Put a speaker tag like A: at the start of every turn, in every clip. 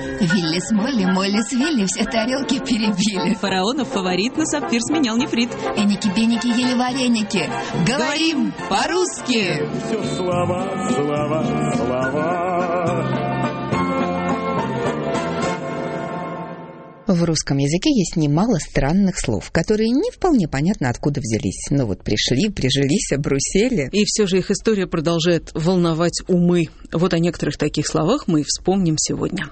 A: Вилли с Молли, Молли с Вилли все тарелки перебили.
B: Фараонов фаворит на сапфир сменял нефрит.
A: Эники-беники ели вареники. Говорим по-русски.
C: Все слова, слова, слова.
D: В русском языке есть немало странных слов, которые не вполне понятно откуда взялись. Но вот пришли, прижились, обрусели.
B: И все же их история продолжает волновать умы. Вот о некоторых таких словах мы и вспомним сегодня.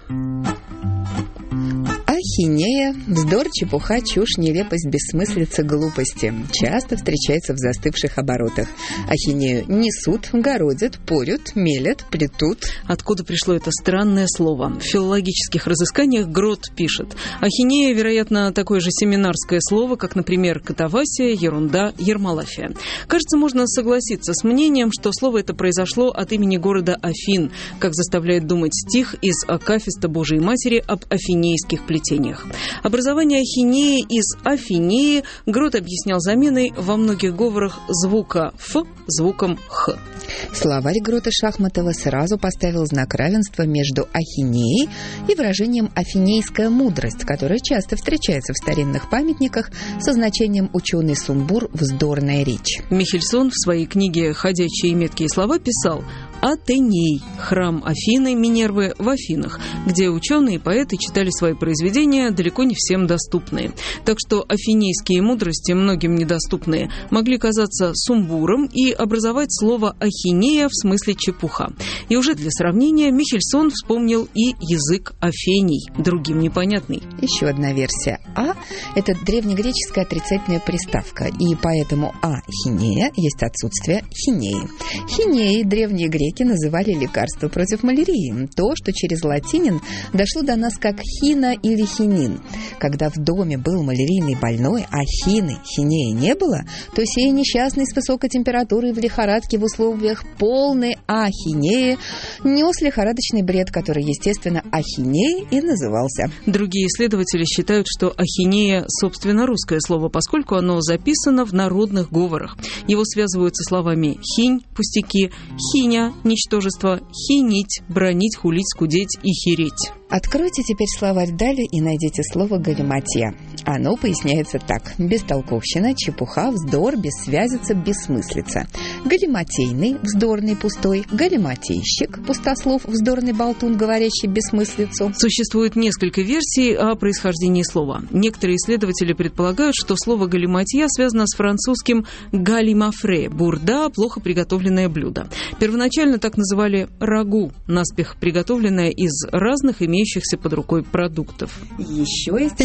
D: Ахинея, вздор, чепуха, чушь, нелепость, бессмыслица, глупости часто встречается в застывших оборотах. Ахинею несут, городят, порют, мелят, плетут.
B: Откуда пришло это странное слово? В филологических разысканиях Грот пишет: ахинея, вероятно, такое же семинарское слово, как, например, катавасия, ерунда, ермолафия. Кажется, можно согласиться с мнением, что слово это произошло от имени города Афин, как заставляет думать стих из Акафиста Божией Матери об афинейских плетениях. Образование ахинеи из афинеи Грот объяснял заменой во многих говорах звука «ф» звуком «х».
D: Словарь Грота Шахматова сразу поставил знак равенства между ахинеей и выражением «афинейская мудрость», которое часто встречается в старинных памятниках со значением «ученый сумбур, вздорная речь».
B: Михельсон в своей книге «Ходячие и меткие слова» писал: «Атеней» – храм Афины, Минервы, в Афинах, где ученые и поэты читали свои произведения, далеко не всем доступные. Так что афинейские мудрости, многим недоступные, могли казаться сумбуром и образовать слово «ахинея» в смысле «чепуха». И уже для сравнения Михельсон вспомнил и язык афений, другим непонятный.
D: Еще одна версия «а» – это древнегреческая отрицательная приставка, и поэтому «ахинея» есть отсутствие хинеи. Хинеи древние греки называли лекарство против малярии, то, что через латинин дошло до нас как хина или хинин. Когда в доме был малярийный больной, а хинеи не было, то сей несчастный с высокой температурой в лихорадке в условиях полной ахинеи нес лихорадочный бред, который, естественно, ахинеей и назывался.
B: Другие исследователи считают, что ахинея – собственно русское слово, поскольку оно записано в народных говорах. Его связывают со словами «хинь» – пустяки, «хиня» – ничтожество, «хинить» – бранить, хулить, скудеть и хереть.
D: Откройте теперь словарь Даля и найдите слово «галиматья». Оно поясняется так: бестолковщина, чепуха, вздор, бессвязица, бессмыслица. Галиматейный, вздорный, пустой. Галиматейщик, пустослов, вздорный болтун, говорящий бессмыслицу.
B: Существует несколько версий о происхождении слова. Некоторые исследователи предполагают, что слово «галиматья» связано с французским «галимафре» – бурда, плохо приготовленное блюдо. Первоначально так называли рагу, наспех приготовленное из разных имеющихся под рукой продуктов.
D: Еще есть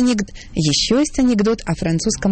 D: анекдот о французском...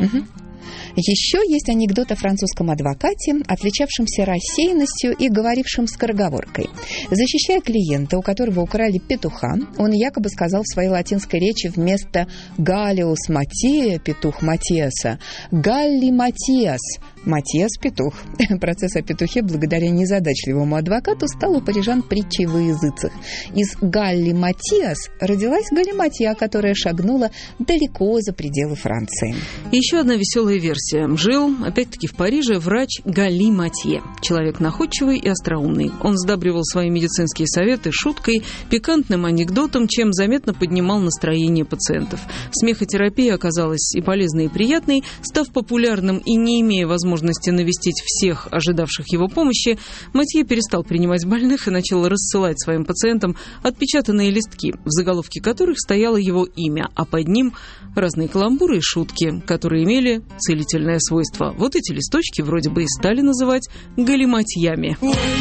D: Еще есть анекдот о французском адвокате, отличавшемся рассеянностью и говорившем скороговоркой. Защищая клиента, у которого украли петуха, он якобы сказал в своей латинской речи вместо «Галиус Матия», петух Матиаса, «Галли Матиас», Матиас – петух. Процесс о петухе благодаря незадачливому адвокату стал у парижан притчей во языцах. Из Галли Матиас родилась галиматья, которая шагнула далеко за пределы Франции.
B: Еще одна веселая версия. Жил, опять-таки, в Париже врач Гали Матье. Человек находчивый и остроумный. Он сдабривал свои медицинские советы шуткой, пикантным анекдотом, чем заметно поднимал настроение пациентов. Смехотерапия оказалась и полезной, и приятной. Став популярным и не имея возможности навестить всех ожидавших его помощи, Матье перестал принимать больных и начал рассылать своим пациентам отпечатанные листки, в заголовке которых стояло его имя, а под ним разные каламбуры и шутки, которые имели целительное свойство. Вот эти листочки вроде бы и стали называть галиматьями.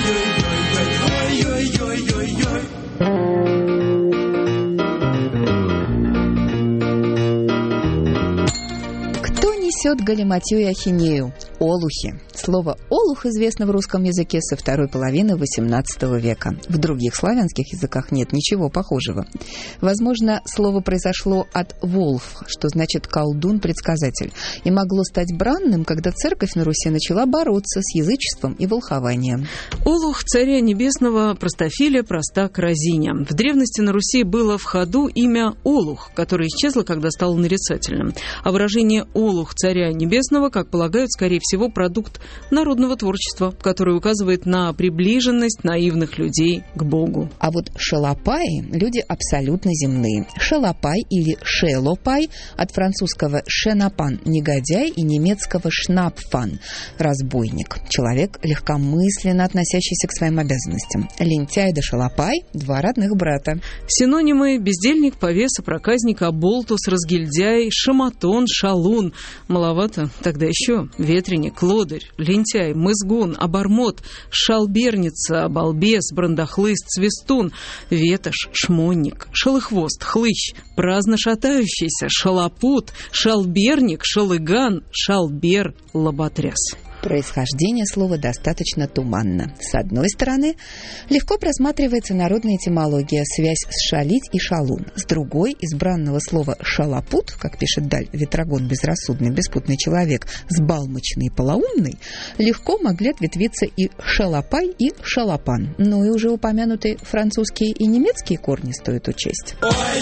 D: Несет галиматью и ахинею. Олухи. Слово «олух» известно в русском языке со второй половины XVIII века. В других славянских языках нет ничего похожего. Возможно, слово произошло от «волф», что значит «колдун-предсказатель», и могло стать бранным, когда церковь на Руси начала бороться с язычеством и волхованием.
B: Олух царя небесного простофиля простак Разиня. В древности на Руси было в ходу имя Олух, которое исчезло, когда стало нарицательным. А выражение «олух царя небесного», как полагают, скорее всего, всего продукт народного творчества, который указывает на приближенность наивных людей к Богу.
D: А вот шалопаи – люди абсолютно земные. Шалопай или шелопай от французского шенапан – негодяй и немецкого шнапфан – разбойник. Человек, легкомысленно относящийся к своим обязанностям. Лентяй да шалопай – два родных брата.
B: Синонимы: бездельник, повеса, проказник, оболтус, разгильдяй, шаматон, шалун. Маловато? Тогда еще ветреник, лодырь, лентяй, мызгун, обормот, шалберница, балбес, брандахлыст, свистун, ветошь, шмонник, шалохвост, хлыщ, праздно шатающийся, шалопут, шалберник, шалыган, шалбер, лоботряс.
D: Происхождение слова достаточно туманно. С одной стороны, легко просматривается народная этимология, связь с шалить и шалун. С другой, избранного слова шалопут, как пишет Даль, ветрогон безрассудный, беспутный человек, сбалмочный и полоумный, легко могли ответвиться и шалопай, и шалопан. Ну и уже упомянутые французские и немецкие корни стоит учесть.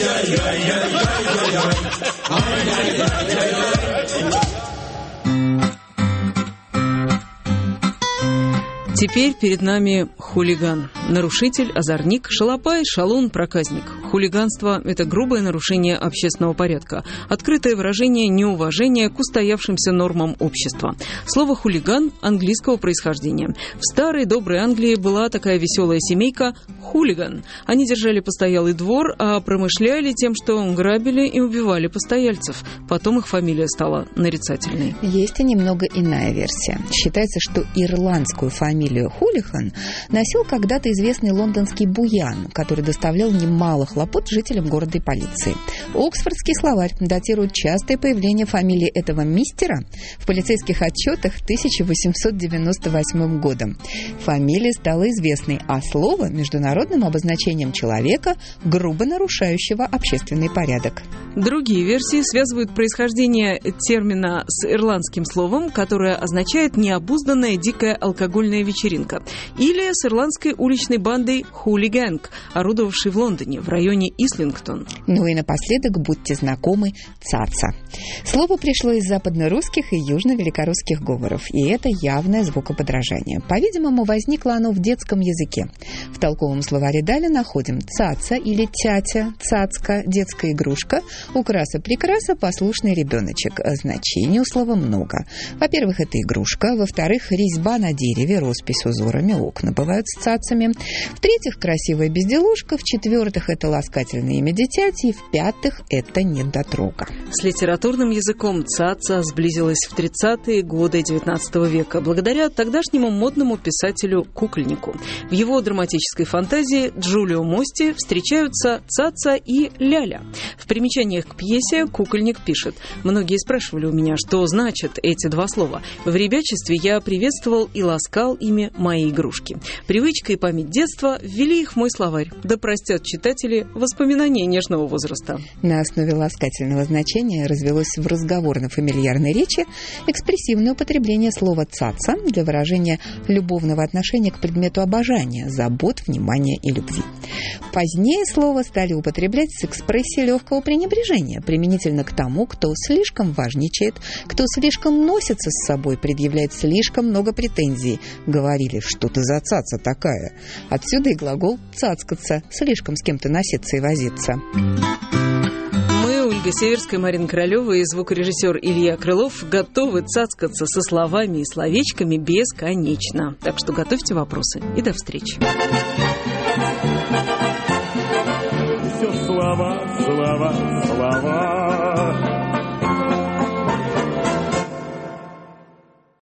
B: Теперь перед нами хулиган. Нарушитель, озорник, шалопай, шалун, проказник. Хулиганство – это грубое нарушение общественного порядка, открытое выражение неуважения к устоявшимся нормам общества. Слово «хулиган» английского происхождения. В старой доброй Англии была такая веселая семейка – хулиган. Они держали постоялый двор, а промышляли тем, что грабили и убивали постояльцев. Потом их фамилия стала нарицательной.
D: Есть и немного иная версия. Считается, что ирландскую фамилию Хулихан носил когда-то известный лондонский буян, который доставлял немало хлопот жителям города и полиции. Оксфордский словарь датирует частое появление фамилии этого мистера в полицейских отчетах 1898 годом. Фамилия стала известной, а слово – международным обозначением человека, грубо нарушающего общественный порядок.
B: Другие версии связывают происхождение термина с ирландским словом, которое означает «необузданная дикая алкогольная вечеринка», или с ирландской уличной бандой «хулиганг», орудовавшей в Лондоне, в районе Ислингтон.
D: Ну и напоследок будьте знакомы «цаца». Слово пришло из западно-русских и южно-великорусских говоров, и это явное звукоподражание. По-видимому, возникло оно в детском языке. В толковом словаре Даля находим «цаца» или «тятя», «цацка», «детская игрушка», «украса-прикраса», «послушный ребеночек». Значений у слова много. Во-первых, это игрушка. Во-вторых, резьба на дереве, роспись с узорами, окна бывают с цацами. В-третьих, красивая безделушка. В-четвертых, это ласкательное имя дитяти. И в-пятых, это недотрога.
B: С литературным языком цаца сблизилась в 30-е годы XIX века благодаря тогдашнему модному писателю-кукольнику. В его драматической фантазии Джулио Мости встречаются цаца и ляля. В примечаниях к пьесе кукольник пишет: «Многие спрашивали у меня, что значат эти два слова. В ребячестве я приветствовал и ласкал ими мои игрушки. Привычка и память детства ввели их в мой словарь. Да простят читатели воспоминания нежного возраста».
D: На основе ласкательного значения развелось в разговорно-фамильярной речи экспрессивное употребление слова «цаца» для выражения любовного отношения к предмету обожания, забот, внимания и любви. Позднее слово стали употреблять с экспрессией легкого пренебрежения, применительно к тому, кто слишком важничает, кто слишком носится с собой, предъявляет слишком много претензий. Говорили: что ты за цаца такая? Отсюда и глагол «цацкаться», слишком с кем-то носиться и возиться.
B: Мы, Ольга Северская, Марина Королева и звукорежиссер Илья Крылов, готовы цацкаться со словами и словечками бесконечно. Так что готовьте вопросы и до встречи.
C: Все слова, слова, слова.